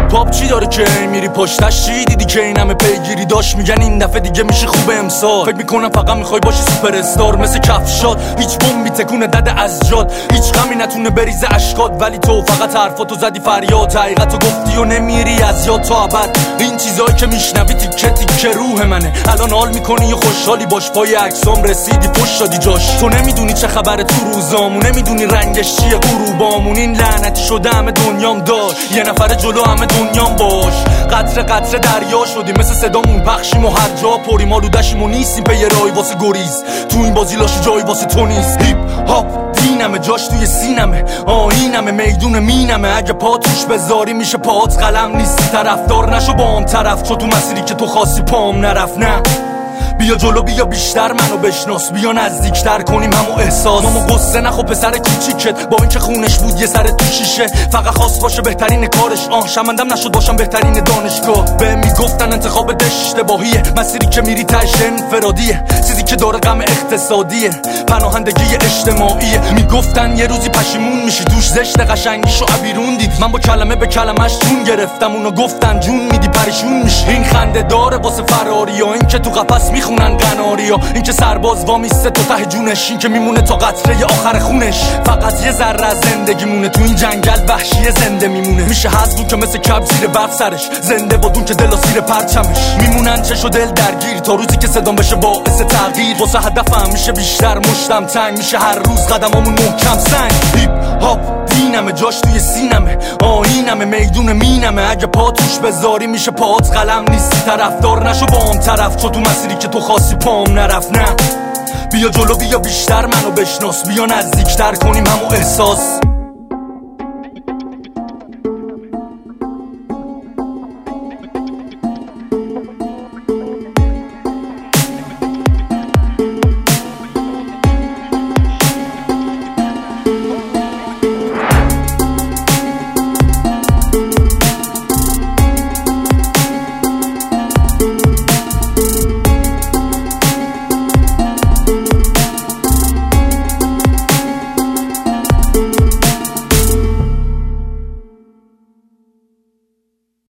هیپ هاپ چی داره که میری پشتش؟ چی دیدی که این همه پیگیری داشت؟ میگن این دفعه دیگه میشه خوب امسال. فکر میکنم فقط میخوای باشی سوپر استار مثل کفشات، هیچ بمبی تکونه دده از جات، هیچ غمی نتونه بریزه اشکات، ولی تو فقط حرفاتو زدی فریاد، حقیقتو گفتی و نمیری از یاد تا ابد. این چیزایی که میشنوی تیکه تیکه روح منه، الان حال میکنی و خوشحالی باش، پای عکسام رسیدی پشت دادی جاش. تو نمیدونی چه خبره تو روزامون، نمیدونی رنگش چیه غروبامون. این لعنتی شده همه دنیام داشت، یه نفر جلو همه دنیام باش. قطره قطره دریا شدیم، مثل صدامون پخشیم و هر جا پریم، آلودشیم و نیستیم پی رای واسه گریز. تو این بازی لاش جایی واسه تو نیست. هیپ هاپ دینمه، جاش توی سینمه، آینمه، میدون مینمه. اگه پا توش بذاری میشه پات قلم، نیستی طرفدار نشو با اون طرف، چون تو مسیری که تو خواستی پام نرفت. نه بیا جلو، بیا بیشتر منو بشناس، بیا نزدیکتر کنیم همو احساس. ماما قصه نخو پسر کوچیکت، با اینکه خونش بود یه سر تو شیشه، فقط خواست باشه بهترین کارش. شمندم نشد باشم بهترین دانشگاه. به میگفتن انتخاب اشتباهیه، مسیری که میری تاش انفرادیه، چیزی که داره غم اقتصادیه، پناهندگی اجتماعیه. میگفتن یه روزی پشیمون میشی، توش زشت قشنگیشو ابیرون دید. من با کلمه به کلمش جون گرفتم، اونا گفتن جون میدی پریشون میشی. این خنده داره واسه فراریا، این که تو قفس میخونن قناریا، این که سرباز وامیسته تو ته جونش، این که میمونه تا قطره آخر خونش. فقط یه ذره از زندگی مونه، تو این جنگل وحشی زنده میمونه. میشه حد که مثل کب زیر برف سرش، زنده بادون که دل و سیر پرچمش. میمونن چش و دل درگیر تا روزی که صدام بشه باعث تغییر. واسه هدفم میشه بیشتر مشتم تنگ، میشه هر روز قدمامون محکم سنگ. هیپ هاپ دینمه، جاش توی سینمه، آینمه، میدون مینمه. اگه پا توش بذاری میشه پات قلم، نیستی طرفدار نشو با اون طرف، چون تو مسیری که تو خواستی پام نرفت. نه بیا جلو، بیا بیشتر منو بشناس، بیا نزدیکتر کنیم همو احساس.